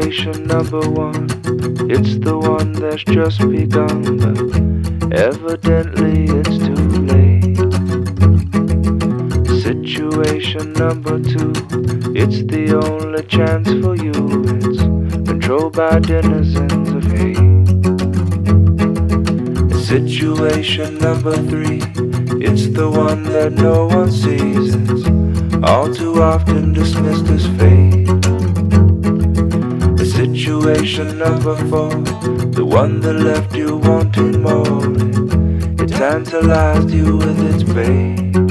Situation number one, it's the one that's just begun, but evidently it's too late. Situation number two, it's the only chance for you. It's controlled by denizens of hate. Situation number three, it's the one that no one sees. It's all too often dismissed as fate. Situation number four, the one that left you wanting more. It tantalized you with its bait.